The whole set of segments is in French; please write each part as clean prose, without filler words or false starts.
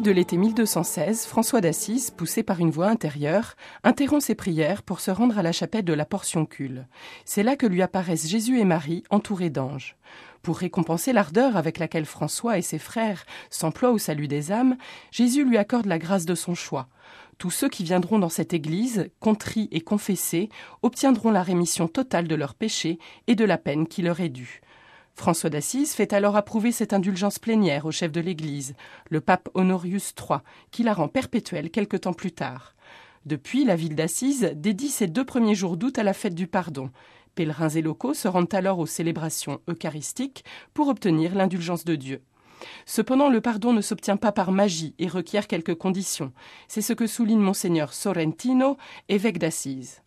de l'été 1216, François d'Assise, poussé par une voix intérieure, interrompt ses prières pour se rendre à la chapelle de la Portioncule. C'est là que lui apparaissent Jésus et Marie, entourés d'anges. Pour récompenser l'ardeur avec laquelle François et ses frères s'emploient au salut des âmes, Jésus lui accorde la grâce de son choix. Tous ceux qui viendront dans cette église, contrits et confessés, obtiendront la rémission totale de leurs péchés et de la peine qui leur est due. François d'Assise fait alors approuver cette indulgence plénière au chef de l'Église, le pape Honorius III, qui la rend perpétuelle quelque temps plus tard. Depuis, la ville d'Assise dédie ses 2 premiers jours d'août à la fête du pardon. Pèlerins et locaux se rendent alors aux célébrations eucharistiques pour obtenir l'indulgence de Dieu. Cependant, le pardon ne s'obtient pas par magie et requiert quelques conditions. C'est ce que souligne Monseigneur Sorrentino, évêque d'Assise.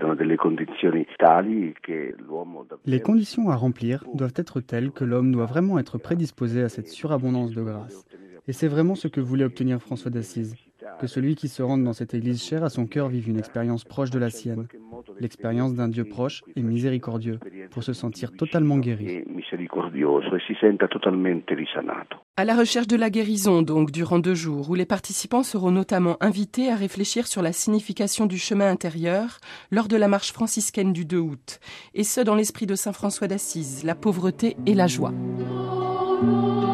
Les conditions à remplir doivent être telles que l'homme doit vraiment être prédisposé à cette surabondance de grâce. Et c'est vraiment ce que voulait obtenir François d'Assise, que celui qui se rende dans cette église chère à son cœur vive une expérience proche de la sienne, l'expérience d'un Dieu proche et miséricordieux, pour se sentir totalement guéri. À la recherche de la guérison, donc, durant 2 jours, où les participants seront notamment invités à réfléchir sur la signification du chemin intérieur lors de la marche franciscaine du 2 août, et ce dans l'esprit de saint François d'Assise, la pauvreté et la joie.